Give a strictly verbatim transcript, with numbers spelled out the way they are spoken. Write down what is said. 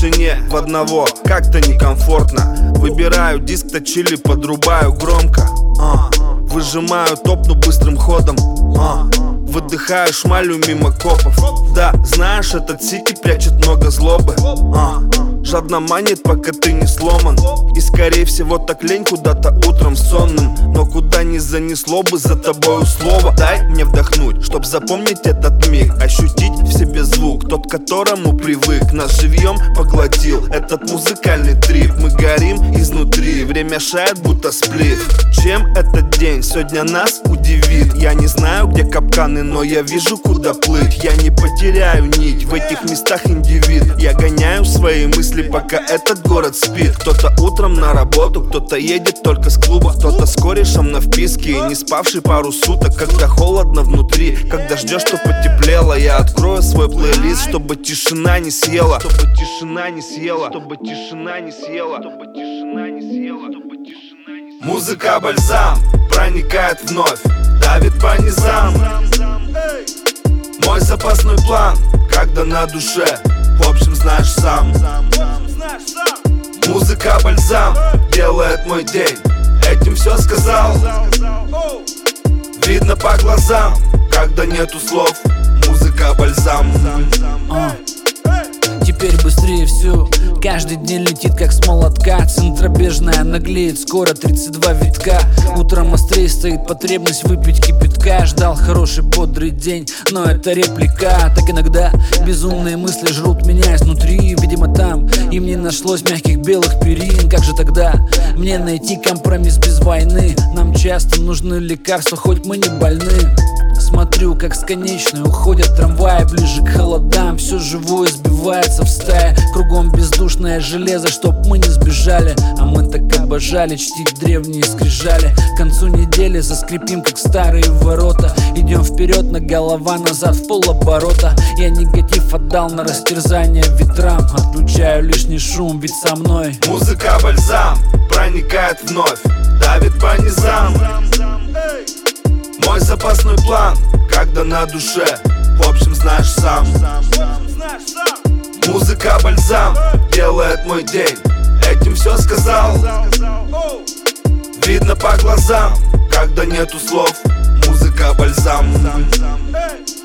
тишине в одного как-то некомфортно. Выбираю диск, точили, подрубаю громко. а. Выжимаю топну быстрым ходом. а. Выдыхаю шмалю мимо копов. Да, знаешь, этот сити прячет много злобы. а. Жадно манит, пока ты не сломан. И скорее всего так лень куда-то утром сонным. Но куда не занесло бы за тобою слово. Дай мне вдохнуть, чтоб запомнить этот миг. Ощутить в себе звук, тот, к которому привык. Нас живьем поглотил этот музыкальный трип. Мы горим изнутри, время шает, будто сплив. Чем этот день сегодня нас удивит? Я не знаю, где капканы, но я вижу, куда плыть. Я не потеряю нить, в этих местах индивид. Я гоняю свои мысли, пока этот город спит. Кто-то утром на работу, кто-то едет только с клуба, кто-то с корешем на вписке и не спавший пару суток. Когда холодно внутри, когда ждешь, что потеплело, я открою свой плейлист, чтобы тишина не съела. Чтобы тишина не съела. Чтобы тишина не съела. Чтобы тишина не съела. Чтобы тишина не съела. Музыка бальзам проникает вновь, давит по низам. Мой запасной план, когда на душе, в общем, знаешь сам. Музыка бальзам делает мой день, этим все сказал. Видно по глазам, когда нету слов. Музыка бальзам. а. Теперь быстрее все, каждый день летит как с молотка. Центробежная наглеет, скоро тридцать два витка. Утром острее стоит потребность выпить кипятка. Ждал хороший бодрый день, но это реплика. Так иногда безумные мысли жрут меня изнутри. Видимо там им не нашлось мягких белых перин. Как же тогда мне найти компромисс без войны? Нам часто нужны лекарства, хоть мы не больны. Смотрю, как с конечной уходят трамваи ближе к холодам. Все живое сбивается в стае. Кругом бездушное железо, чтоб мы не сбежали. А мы так обожали чтить древние скрижали. К концу недели заскрипим, как старые ворота. Идем вперед, на голова назад в полоборота. Я негатив отдал на растерзание ветрам. Отключаю лишний шум, ведь со мной музыка бальзам проникает вновь, давит по низам. Мой запасной план, когда на душе, в общем, знаешь сам. Музыка бальзам делает мой день, этим все сказал. Видно по глазам, когда нету слов. Музыка бальзам.